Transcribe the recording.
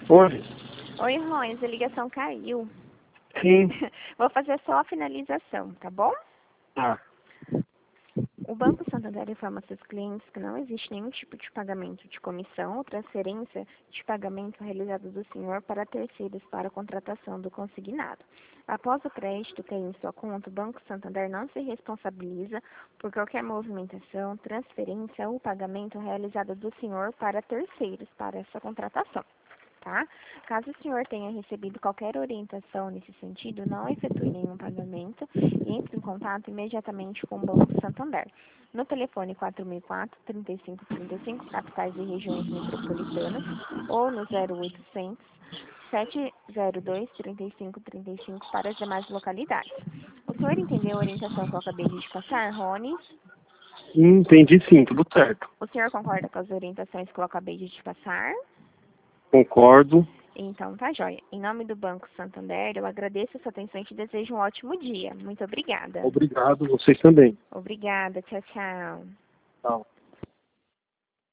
Oi. Oi, Rony, a ligação caiu. Sim. Vou fazer só a finalização, tá bom? Tá. O Banco Santander informa seus clientes que não existe nenhum tipo de pagamento de comissão ou transferência de pagamento realizado do senhor para terceiros para a contratação do consignado. Após o crédito cair em sua conta, o Banco Santander não se responsabiliza por qualquer movimentação, transferência ou pagamento realizado do senhor para terceiros para essa contratação. Tá? Caso o senhor tenha recebido qualquer orientação nesse sentido, não efetue nenhum pagamento e entre em contato imediatamente com o Banco Santander. No telefone 4004-3535, capitais e regiões metropolitanas, ou no 0800 702-3535 para as demais localidades. O senhor entendeu a orientação que eu acabei de te passar, Rony? Entendi sim, tudo certo. O senhor concorda com as orientações que eu acabei de te passar? Concordo. Então, tá jóia. Em nome do Banco Santander, eu agradeço a sua atenção e te desejo um ótimo dia. Muito obrigada. Obrigado, vocês também. Obrigada. Tchau, tchau. Tchau.